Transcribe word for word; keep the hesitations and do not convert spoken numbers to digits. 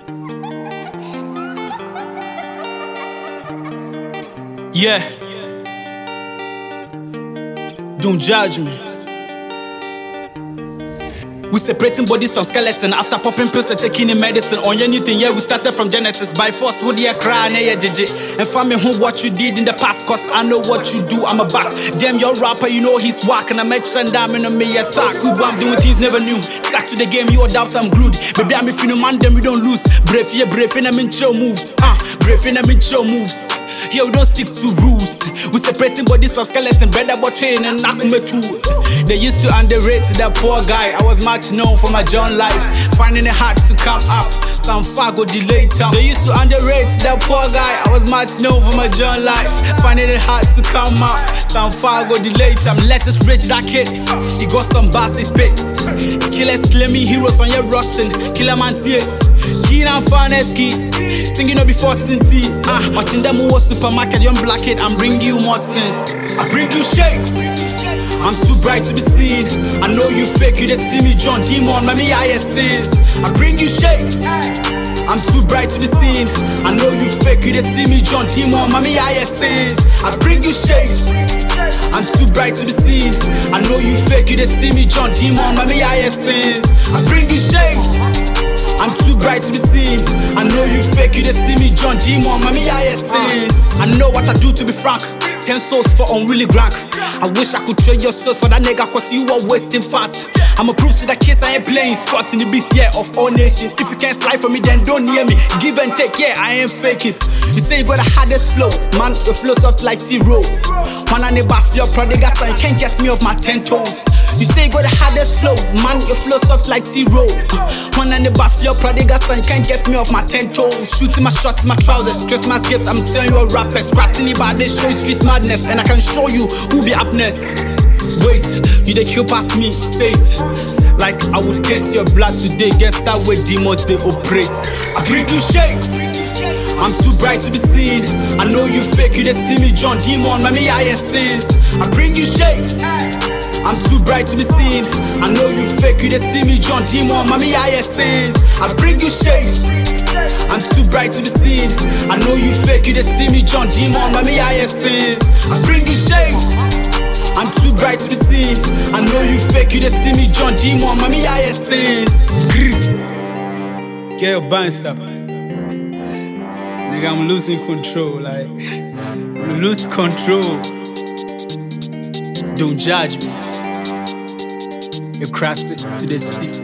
Yeah. Don't judge me. We separating bodies from skeleton after popping pills and taking in medicine. On anything, yeah, we started from Genesis. By force, would you cry? Yeah, J J. And find me home what you did in the past, cause I know what you do. I'm a back. Damn, your rapper, you know he's whack. And I make Shandam in a me attack. School, I'm doing things never new. Stuck to the game, you doubt I'm glued. Baby, I'm if you know man, then we don't lose. Brave, yeah, brave, and I'm in chill moves. Ah, uh, brave, and I'm in chill moves. Here we don't stick to rules. We separating bodies from skeleton, bread about train and nakume too. They used to underrate that poor guy. I was much known for my John life, finding it hard to come up. Some fago delay town. They used to underrate that poor guy. I was much known for my John life, finding it hard to come up. Some fago delay time. Let us rich that kid. He got some bossy spits. Killers claiming heroes on your Russian. Killer man here. Keen and Faneski, singing up before Cinti. Ah, watching them who was supermarket, young black kid, I'm bringing you more things. I bring you shakes. I'm too bright to be seen. I know you fake, you just see me John Demon, mommy I sins. I bring you shakes. I'm too bright to be seen. I know you fake, you just see me John Demon, mommy I sins. I bring you shakes. I'm too bright to be seen. I know you fake, you just see me John Demon, mommy I sins. I bring you shakes. I'm too bright to be seen. I know you fake, you just see me John Demon, mommy I sins. I know what I do to be frank. Ten souls for unruly grank. I wish I could trade your souls for that nigga, cause you are wasting fast. I'ma prove to the case I ain't playing Scott in the beast, yeah, of all nations. If you can't slide for me, then don't near me. Give and take, yeah, I ain't faking. You say you got the hardest flow, man, your flow soft like T-Row. One and a buff, your prodigal son can't get me off my ten toes. You say you got the hardest flow, man, your flow soft like T-Row. One and a buff, your prodigal son can't get me off my ten toes. Shooting my shots, my trousers, Christmas gift, I'm telling you a rapper. Scratching about this, show you street madness, and I can show you who be up next. Wait, you they kill past me, say it. Like I would taste your blood today, guess that way demons they operate. I bring you shakes. I'm too bright to be seen. I know you fake, you just see me John Demon, mommy I sins. I bring you shakes. I'm too bright to be seen. I know you fake, you just see me John Demon, mommy I sins. I bring you shakes. I'm too bright to be seen. I know you fake, you just see me John Demon, mommy I sins. I bring you shakes. I'm too bright to be seen. I know you fake, you just see me John Demon, mommy I sins. Get your bands up. Nigga, I'm losing control, like I'm lose control. Don't judge me. You cross it to the city.